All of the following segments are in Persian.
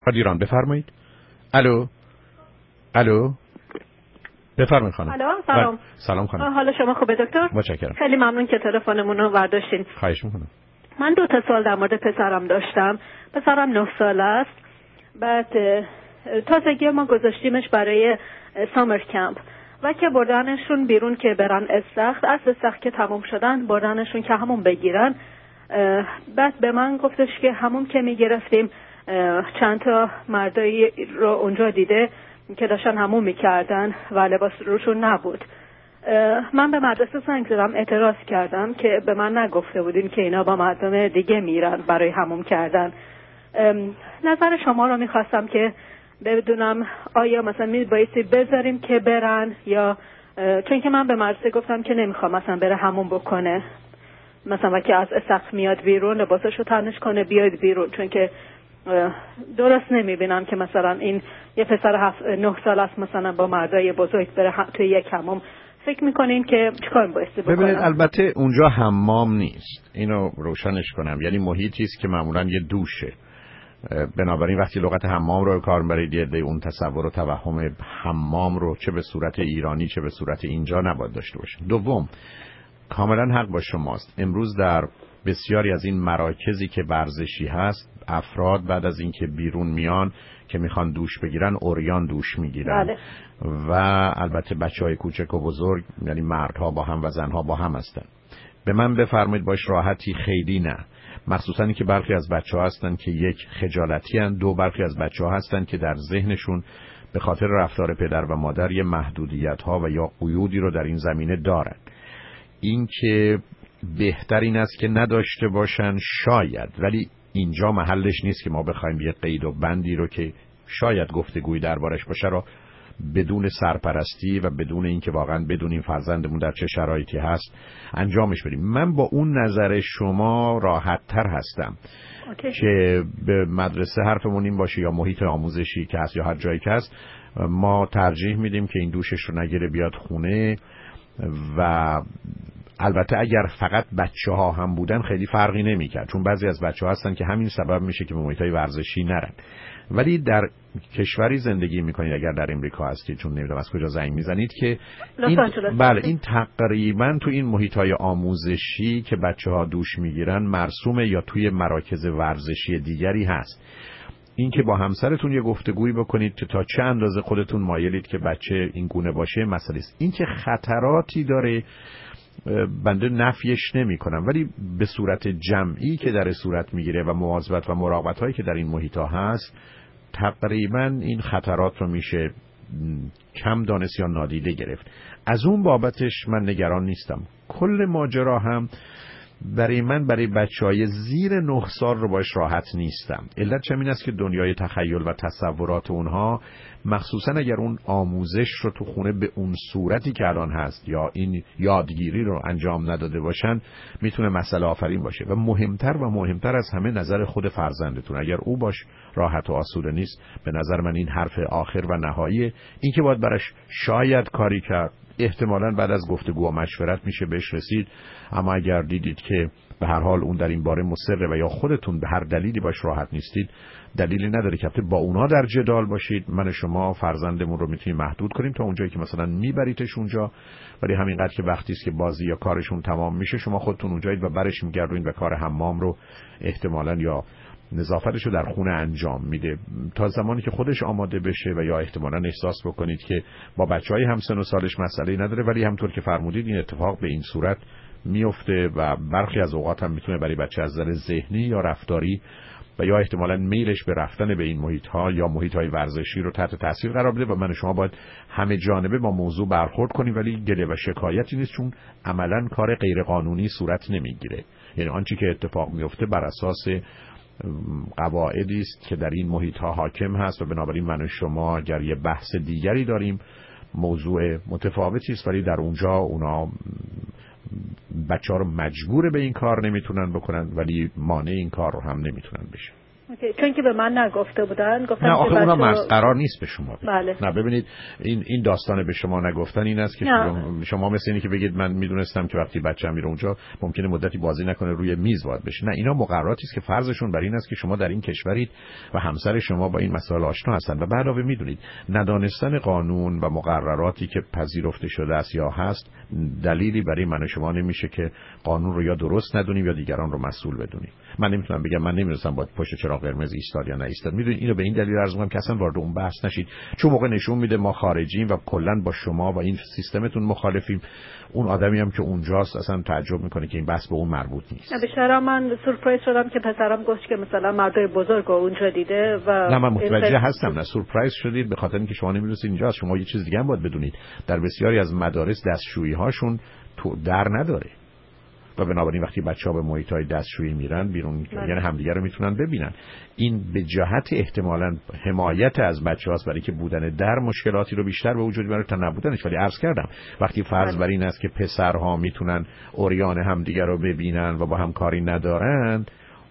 ایران بفرمایید. الو بفرمایید خانم. الو سلام. سلام خانم. حالا شما خوبه دکتر؟ متشکرم. خیلی ممنون که تلفنمون رو برداشتین. خواهش میکنم. من 2 سال در مورد پسرم داشتم. پسرم 9 ساله است. بعد تازگی ما گذاشتیمش برای سامر کمپ و که بردنشون بیرون که برن استخر، از استخر که تموم شدن بردنشون که همون بگیرن. بعد به من گفتش که همون که میگرفتیم چند تا مردایی رو اونجا دیده که داشتن همون میکردن و لباس روشون نبود. من به مدرسه زنگ زدم، اعتراض کردم که به من نگفته بودین که اینا با مردم دیگه میرن برای همون کردن. نظر شما رو میخواستم که بدونم آیا مثلا میبایستی بذاریم که برن یا چون که من به مدرسه گفتم که نمیخوام مثلا بره همون بکنه، مثلا وقتی از استخر میاد بیرون لباسشو تنش کنه بیاد بیرون، چون که درست نمیبینم که مثلا این یه پسر 9 سال است مثلا با مردای بزرگ بره توی یک حمام. فکر میکنین که چیکار بایستی بکنم؟ ببینید البته اونجا حمام نیست، اینو روشنش کنم، یعنی محیطی است که معمولا یه دوشه. بنابراین وقتی لغت حمام رو کار برید یه اون تصور و توهم حمام رو چه به صورت ایرانی چه به صورت اینجا نباید داشته باشین. دوم، کاملا حق با شماست. امروز در بسیاری از این مراکزی که ورزشی هست افراد بعد از اینکه بیرون میان که میخوان دوش بگیرن عریان دوش میگیرن. بله. و البته بچهای کوچک و بزرگ، یعنی مردها با هم و زنها با هم هستن. به من بفرمایید باش راحتی خیلی نه، مخصوصا اینکه برخی از بچه‌ها هستن که یک خجالتی هستن، دو برخی از بچه‌ها هستن که در ذهنشون به خاطر رفتار پدر و مادر یه محدودیت‌ها و یا قیودی رو در این زمینه دارن. این که بهتر این است که نداشته باشن شاید، ولی اینجا محلش نیست که ما بخوایم یه قید و بندی رو که شاید گفتگویی دربارش باشه رو بدون سرپرستی و بدون اینکه واقعا بدونیم فرزندمون در چه شرایطی هست انجامش بدیم. من با اون نظر شما راحت تر هستم که به مدرسه حرفمون این باشه یا محیط آموزشی که هست یا هر جایی که هست، ما ترجیح میدیم که این دوشش رو نگیره بیاد خونه. و البته اگر فقط بچه‌ها هم بودن خیلی فرقی نمی‌کرد، چون بعضی از بچه‌ها هستن که همین سبب میشه که به محیط‌های ورزشی نرن. ولی در کشوری زندگی میکنید، اگر در امریکا هستید، چون نمیدونم از کجا زنگ میزنید، که این تقریبا تو این محیط‌های آموزشی که بچه‌ها دوش میگیرن مرسومه یا توی مراکز ورزشی دیگری هست. این که با همسرتون یه گفتگویی بکنید که تا چه اندازه خودتون مایلید که بچه این گونه باشه مسئله است. این که خطراتی داره بنده نفیش نمی کنم، ولی به صورت جمعی که در صورت میگیره و مواظبت و مراقبت هایی که در این محیط ها هست، تقریبا این خطرات رو میشه کم دانست یا نادیده گرفت. از اون بابتش من نگران نیستم. کل ماجرا هم برای من برای بچهای زیر 9 سال رو باش راحت نیستم. علت چه این است که دنیای تخیل و تصورات اونها، مخصوصا اگر اون آموزش رو تو خونه به اون صورتی که الان هست یا این یادگیری رو انجام نداده باشن، میتونه مسئله آفرین باشه. و مهمتر از همه نظر خود فرزندتون. اگر او باش راحت و آسوده نیست، به نظر من این حرف آخر و نهاییه. این که باید براش شاید کاری کرد، احتمالاً بعد از گفتگو و مشورت میشه بهش رسید. اما اگر دیدید که به هر حال اون در این باره مصره و یا خودتون به هر دلیلی باش راحت نیستید، دلیلی نداره که با اونا در جدال باشید. من و شما فرزندمون رو میتونیم محدود کنیم تا اونجایی که مثلا میبریدش اونجا، ولی همینقدر که وقتی است که بازی یا کارشون تمام میشه شما خودتون اونجایید و برش میگردونید و کار حمام رو احتمالاً یا نظافتش رو در خونه انجام میده تا زمانی که خودش آماده بشه و یا احتمالاً احساس بکنید که با بچهای همسن و سالش مسئله‌ای نداره. ولی همطور که فرمودید این اتفاق به این صورت میفته و برخی از اوقات هم میتونه برای بچه از نظر ذهنی یا رفتاری و یا احتمالاً میلش به رفتن به این محیط‌ها یا محیط‌های ورزشی رو تحت تاثیر قرار بده. و من و شما باید همه جانبه با موضوع برخورد کنیم، ولی گله و شکایتی نیست، چون عملاً کار غیر قانونی صورت نمیگیره. یعنی آنچه که اتفاق میفته بر اساس قواعدی است که در این محیط‌ها حاکم هست و بنابراین من و شما اگر یه بحث دیگری داریم موضوع متفاوتی است، ولی در اونجا اونا بچه‌ها رو مجبور به این کار نمیتونن بکنن، ولی مانع این کار رو هم نمیتونن بشه. چون که به من نگفته بودن گفتن نه آخه که اونا قرار نیست به شما بگن. بله. نه ببینید این داستان به شما نگفتن این است که شما مثل اینی که بگید من میدونستم که وقتی بچه‌م میره اونجا ممکنه مدتی بازی نکنه روی میز باید بشه. نه اینا مقرراتی است که فرضشون بر این است که شما در این کشورید و همسر شما با این مسائل آشنا هستن و به علاوه میدونید ندانستن قانون و مقرراتی که پذیرفته شده است یا هست دلیلی برای من و شما نمیشه که قانون رو یا درست ندونیم یا دیگران رو مسئول بدونیم. من نمیتونم بگم من نمیدونستم باید پشت چراغ قرمز ایستاد یا نایستاد. میدونید اینو به این دلیل عرض می‌کنم که اصلا وارد اون بحث نشید، چون موقع نشون میده ما خارجیم و کلا با شما و این سیستمتون مخالفیم. اون آدمی هم که اونجاست اصلا تعجب میکنه که این بحث به اون مربوط نیست. بیشتر من سورپرایز شدم که پسرم گفت که مثلا مردای بزرگ اونجا دیده و نه من متوجه هستم. نه سورپرایز شدید به خاطر اینکه شما نمیدونید اینجاست. شما یه چیز دیگه هم باید بدونید، در بسیاری از مدارس دستشویی هاشون در نداره و بنابراین وقتی بچه‌ها به محیط‌های دستشویی میرن بیرون یعنی همدیگه رو میتونن ببینن. این به جهت احتمالاً حمایت از بچه‌هاست، برای که بودن در مشکلاتی رو بیشتر به وجود میاره تا نبودنش. ولی عرض کردم وقتی فرض بر این است که پسرها میتونن عریان همدیگه رو ببینن و با هم کاری ندارن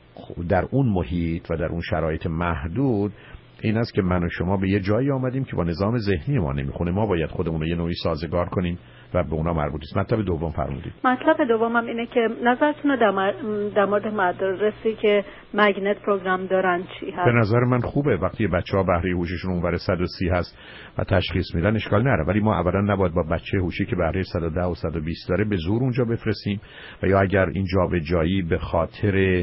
در اون محیط و در اون شرایط محدود، این است که من و شما به یه جایی آمدیم که با نظام ذهنی ما نمیخونه. ما باید خودمون رو یه نوعی سازگار کنیم و به اونا مربوط است. مطلب دوم فرمودید. مطلب دومم اینه که نظرتون در مورد مدارسی که مگنت پروگرام دارن چی هست؟ به نظر من خوبه. وقتی بچه‌ها بهره هوششون اونور 130 هست و تشخیص میدن اشکال نداره، ولی ما اولا نباید با بچه هوشی که بهره 110 و 120 داره به زور اونجا بفرستیم و یا اگر این جابجایی به خاطر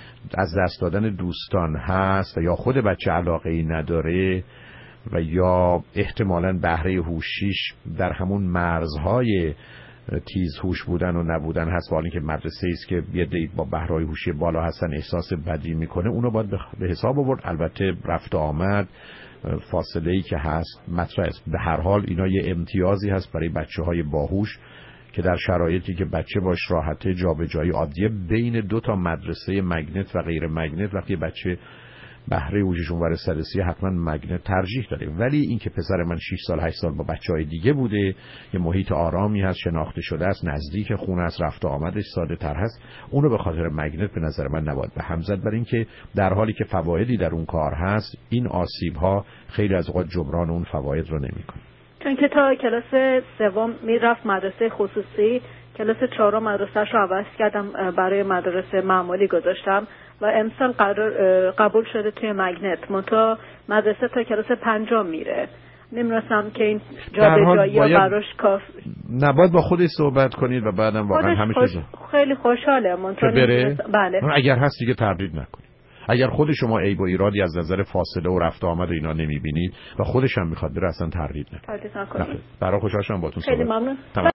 از دست دادن دوستان هست و یا خود بچه علاقه‌ای نداره و یا احتمالاً بهره هوشیش در همون مرزهای تیز هوش بودن و نبودن هست، با اینکه مدرسه است که یه دی با بهرهای هوشی بالا هستن احساس بدی میکنه، اونو باید به حساب آورد. البته رفت آمد فاصله‌ای که هست مطرح است. به هر حال اینا یه امتیازی هست برای بچه‌های باهوش که در شرایطی که بچه باش راحته جابجایی عادیه بین دو تا مدرسه مگنت و غیر مگنت، وقتی بچه بهره هوششون ور 130 حتما مگنت ترجیح داره. ولی این که پسر من 6 سال 8 سال با بچهای دیگه بوده، یه محیط آرامی هست، شناخته شده است، نزدیک خونه است، رفت و آمدش ساده تر هست، اونو به خاطر مگنت به نظر من نباید به هم زد. برای اینکه در حالی که فوایدی در اون کار هست، این آسیب ها خیلی از اوقات جبران اون فواید رو نمیکنه. چون که تا کلاس سوم میرفت مدرسه خصوصی، کلاس 4 مدرسه‌اش رو عوض کردم برای مدرسه معمولی گذاشتم و امسال قبول شده توی مگنت. منتها مدرسه تا کلاس 5 میره. نمی‌رسم که این جابجایی براش کافی نباید با خودش صحبت کنید و بعدم واقعا همه چیز خیلی خوشحاله. منتها بله اگر هست دیگه تردید نکنید. اگر خود شما عیب و ایرادی از نظر فاصله و رفت و آمد و اینا نمی‌بینید و خودش هم می‌خواد بره، اصلا تردید نکنید. برای خوشحال شدم باهاتون صحبت. خیلی ممنون.